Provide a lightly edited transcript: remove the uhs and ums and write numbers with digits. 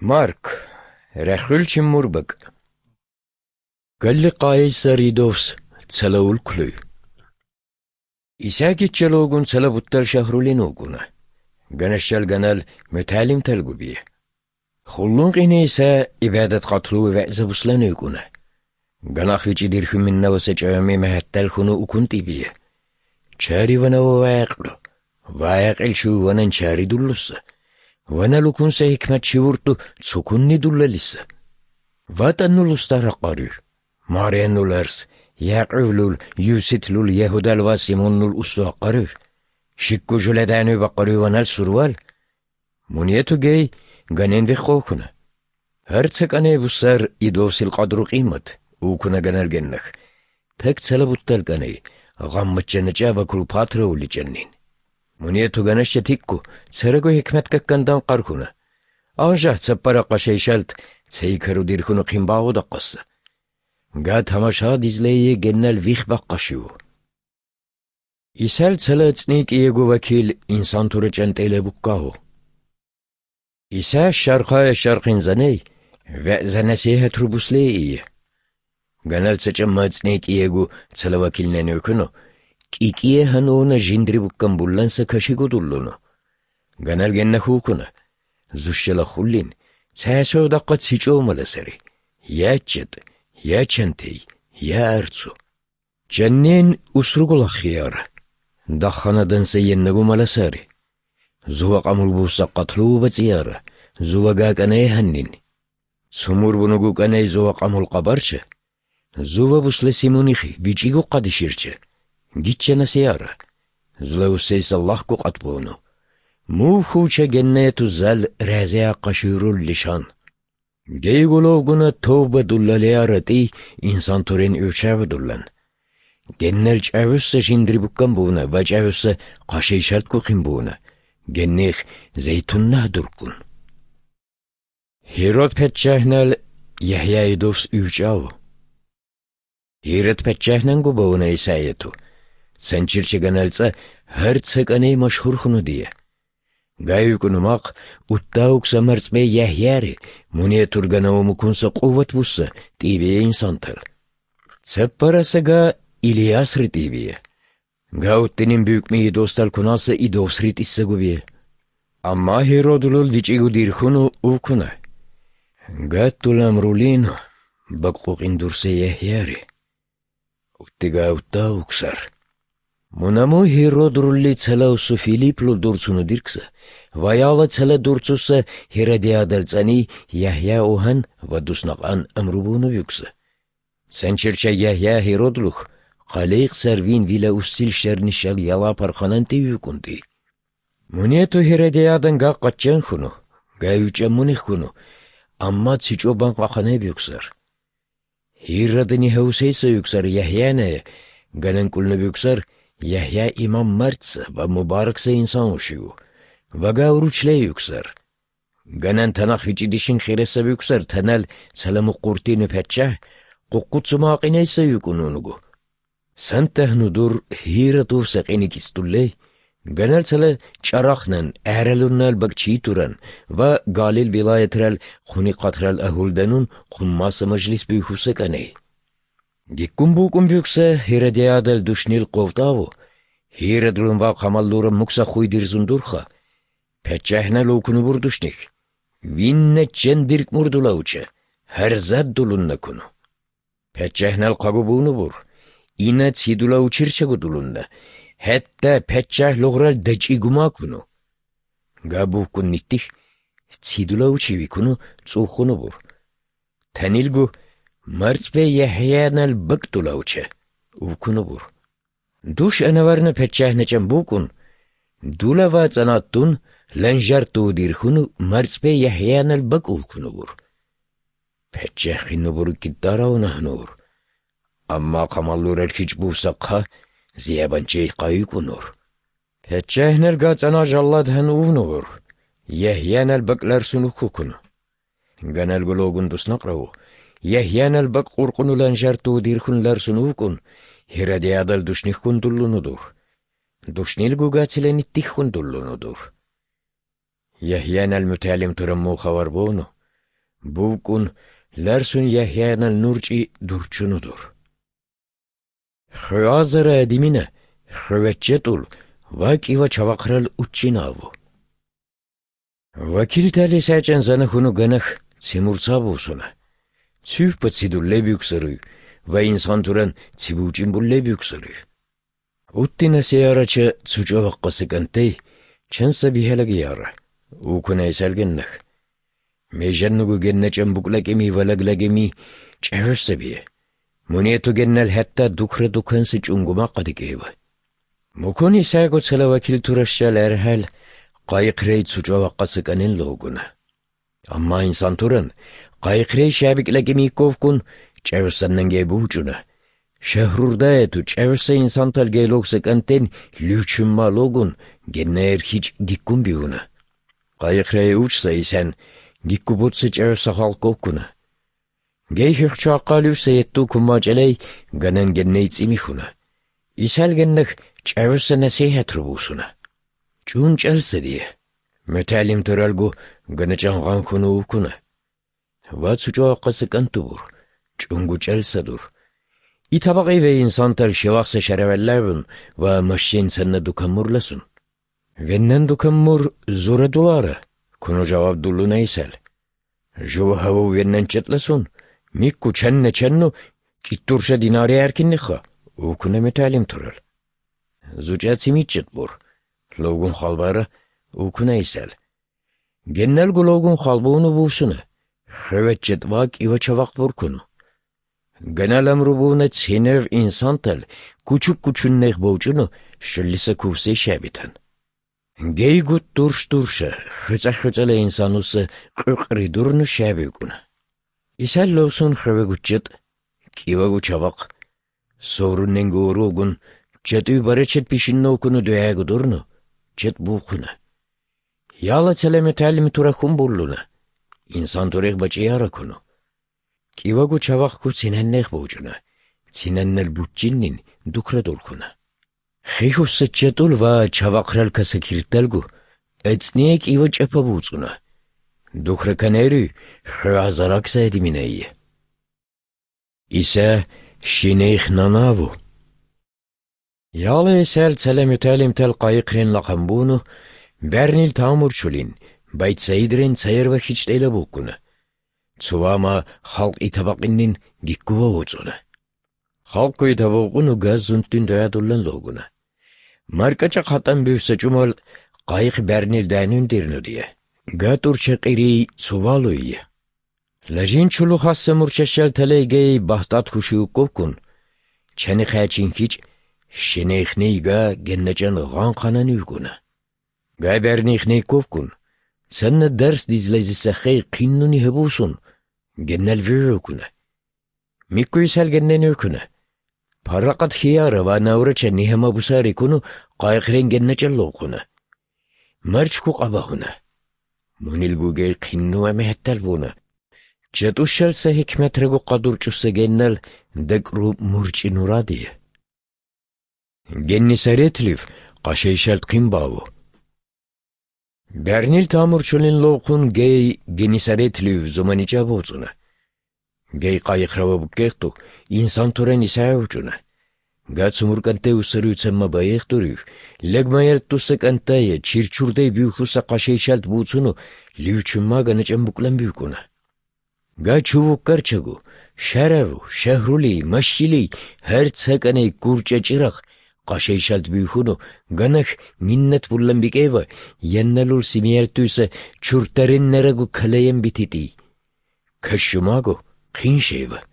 Марк, рахулчин мурбак. Галли қайса ридовс цалаул клүй. Исаги чалогун цалабуттал шахрулинугуна. Ганашшал ганал муталим талгубия. Хуллун қинейса ибадат қатлу вәзабусланугуна. Ганах вичи дирхум минна васачами махаттал хуну укунтибия. Чари вана ваақлу. Ваақил шу ванан чари дуллуса. Вана лукунса хикмат шивурту цукунни дуллалиса. Ватаннул устарақару. Марианнул арс. Яқивлул, юситлул, яхудал васимуннул устуақару. Шикку жуладану бақару ванал сурвал. Муниету гей ганен вихохуна. Харцакане вусар идовсил қадру қимат. Укуна ганал геннах. Так цалабуттал гане. Гаммаччанача бакул патра уличаннин. Муниету ганашча тикку. Царагу хикмат каккандан қархуна. Анжа цаппара қашайшалт. Цейкару дирхуну қимбағу даққасы. Га тамаша дизлее геннал вих баққашиу. Исал цалацник иегу вакил инсан турачан теле буккау. Иса шарқая шарқин заней, ва занасеха трубуслее. Ганал цачаммацник иегу цалавакил нанюкуну, кикие хануна жиндри буккан булланса кашигу дуллуну. Ганал геннахукуна, зушшала хуллин, цайсо даққа цичо маласари, ячет, я чантей, я арцу. Чаннен усругула хияра. Даханадан сайеннагу маласари. Зуа қамулбуса қатлу бацияра. Зуа гаканай ханнин. Сумурбунугу канай зуа қамул қабарча. Зуа бусла симунихи вичигу қадиширча. Гитчана сияра. Зула усейс Аллахку қатбуну. Мухуча геннету зал разия қаширул лишан. Гейгуловгуна товба дуллалиарати инсан турен өвчавы дуллан. Геннел чавусса жиндрибуккан буна, ва чавусса қашайшалтку қимбуна. Геннех зейтунна дуркун. Хирот петчахнал Яхья идовс өвчавы. Хирот петчахнангу бауна исаяту. Санчирчиганалца харцаканей машхурхуну дия. Гаюкунумақ уттаук самарцбе Яхьяри, муне турганавумукунса қуват вусса, тибе инсантар. Цаппарасага Ilias ritibie. Gauttinin büyükmeyi dostal kunasa idovs rit issagubie. Amma Herodulul vicigu dirhunu ukuna. Gattul amrulino, bakuk indurse Yahyari. Uttiga utta uksar. Munamu Herodulli tsalausu Filiplu dursunu dirksa. Vayala tsala dursusa Herodiadaltsani Yahya ohan vadusnaqan amrubunu yuksa. Sanchircha Yahya Heroduluh. Qaleyq servin vila ussil şernişal yala parxananti yukundi. Munietu Herodiadan ga qacchan khunu, ga yuchamunih khunu, amma tsichoban qaqanay yüksar. Hiradini hauseysa yüksar Yahya'na, ganan kulna yüksar Yahya imam martsa va mubaraksa insan uşiu, va ga uruçle yüksar. Ganan tanaq vicidişin khiresa yüksar tanal salamu qurtini petçah, quqqutsu maqinaysa yukununugu. Santahnu dur hiratuf saqini kistulle, ganal sala çaraqnan əhralunnal bakçituran va galil vilayetral khuni qatral ahuldanun qummasa majlis büyhusakane. Gikkumbukum büyükse Herodiadal duşnil qovtavu, hiradulun va qamalluram muksa khuydirzundurxa, petçahna lokunu burduşnik, vinne çendirk murdulauça, herzad dulunna kunu. Petçahnal qagubunu bur. İna tsidula uçirçagu dulunda. Hatta petçah logral daciguma kunu. Gabu kun nittih. Tsidula uçivi kunu tsukhunu bur. Tanilgu martspe Yahya'nal baktula uça. Ukunu bur. Duş anavarna petçahna çambukun. Dulava tsanattun lanjartu dirhunu martspe Yahya'nal bak ukunu bur. Petçahinu bur kiddara unahnur. Amma qamallurel hiç bursaqha ziyabançey qayukunur. Petçahnel gatsana jalladhan uvnur. Yahyanel baklar sunukukunu. Ganal gologun dusnaqravu. Yahyanel bak qurqunu lanjartu dirkhunlar sunukun. Herodiadal duşnikhun dullunudur. Duşnil gugatsilenittikhun dullunudur. Yahyanel mütalim turammu xavar bunu. Buvkun lersun Yahya'nal nurci durçunudur. Xöazara edimine, xövetçetul, vakiva çavakral uççinavu. Vakil tali saçen zanahunu ganah Timurca busuna. Tüf patsidulle büyük sarı ve insan turan tibucin bulle büyük sarı. Uttina seyaraça suca vakkası kantay, çansa bihelagi yara. Ukuna eselgennah. Mejannugu genneçen buklagemi valaglagemi çehörse biye. Munietu gennel hatta dukre dukansı çunguma qadigeva. Mukuni sago tsala vakil turaşşal erhal, qayıqrey suca vakkası kanin loguna. Amma insan turan, qayıqrey şabiklagemi kovkun, çehörsannan gebucuna. Şehrurda etu çevrse insantal geloksa kanten lüçümma logun genner hiç gikkun biuna. Qayıqrey uçsa isen gikkubutsa çevrse halk okuna. Geyhir çaqalüse yettu kummaceley ganen genneyt imihuna. İsel gennek çevrse nasihat rubusuna. Çun çelse diye. Metalim törelgu ganecan gankunu ukuna. Vatsucu akkası kantubur. Çungu çelse dur. İtabaqi ve insantar şevaksa şerevellevun ve maşşin senne dukamurlasun. Vennen dukamur zora dulara, kunu cevap dullu neysel. Juva havu vennen çetlasun, mikku çenne çennu, kitturşa dinari erkinnikha, ukune metalim tural. Zucat simitçet bur, logun halbara, ukune eysel. Gennel gu logun halbuunu buusuna, xevetçet vak iva çavak burkunu. Genel emrubuna tsinev insantal, küçük küçünneh boğcunu, şöllise kuvse şabitan. Geygut durşa, hıca insanusa, kırkri durnu şabikuna. İsel losun xevegucet, kivagu çavak, sorunnen gorugun, çetü bareçet pişinne okunu döyagu durnu, çet buğuna. Yala çeleme talimi turakun burluna, insan turek başı yara kunu. Kivagu çavakku sinenneh boğcuna, sinennel buçcinnin dukra dolkuna. Xeyhus sıçetul va çavakral kasa kirtelgu, etsniye kiva çapa buğcuna. Dukra kaneri, xeazaraksa edimineyi. İsa şineyh nanavu. Yalı esel çelem utalim tel qayıqren laqambunu, bernil tamurçulin, bayt sayidren sayır ve hiç deyle buğkuna. Tsuvama halk itabaqinin gikkuva uçuna. Halk itabaqunu gaz zuntin doyadullan loguna. Markaçak hatan büyüse cumal qayık bernil danun dirnu diye. Gatur çakiri tsuvalu iye. Lajin çulu hassa murçaşal teleygey bahtat huşu kokun. Çani xaçin hiç şeneyxney ga gennecan gan kanan uyguna. Ga bernixney kokun. Senne ders dizlezise xey qinnuni hebusun. Gennel virukuna. Mikkuysel gennen ukuna. Paraqat hiyara va navraça nihema busari kunu qayıqren gennecel lokuna. Marçku qabahuna. Munil gey qinnu emehettel buna. Çetuşelse hikmetregu qadurçusse gennel dekru murçi nuradiye. Genni seretlif qaşeyşelt qimbavu. Bernil tamurçulin lokun gey genisaretliv zumanica bozuna. Gey qayıqrava bukektu insan turen isa ucuna. Gatsumurkante usarı utsamma bayıqturiv. Legmayert tusak antaya çirçurdey büyükusa qaşeyşalt buzunu livçumma ganıcam buklan büyükuna. Gaçuvuk karçagu, şaravu, şehruli, maşili, her tsakanay kurça çırak. Qaşeyşalt büyükunu ganak minnet bullan bikeva yennelul simiyertüse çurtarin neregu kaleyen bititi. Kaşumago qin şeyva.